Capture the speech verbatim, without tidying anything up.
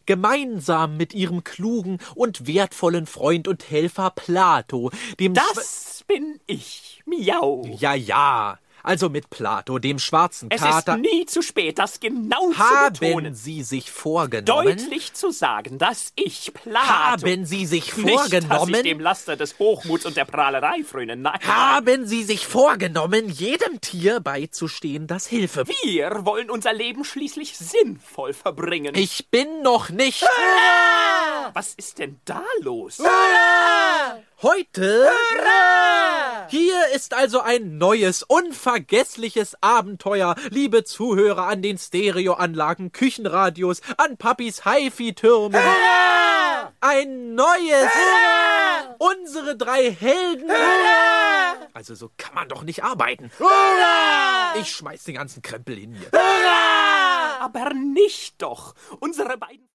gemeinsam mit ihrem klugen und wertvollen Freund und Helfer Plato, dem Das bin ich, Miau. Schwa- Ja, ja, also mit Plato, dem schwarzen Es Kater. ist nie zu spät, das genau zu Haben betonen. Sie sich vorgenommen? Deutlich zu sagen, dass ich Plato... Haben Sie sich Nicht, dass vorgenommen? ich dem Laster des Hochmuts und der Prahlerei fröne, nein. Haben Sie sich vorgenommen, jedem Tier beizustehen, das Hilfe... Wir wollen unser Leben schließlich sinnvoll verbringen. Ich bin noch nicht... Was ist denn da los? Heute... Hier ist also ein neues, unvergessliches Abenteuer, liebe Zuhörer an den Stereoanlagen, Küchenradios, an Papis Hi-Fi-Türmen. Ein neues... Unsere drei Helden... Also so kann man doch nicht arbeiten. Ich schmeiß den ganzen Krempel hin hier. Aber nicht doch. Unsere beiden...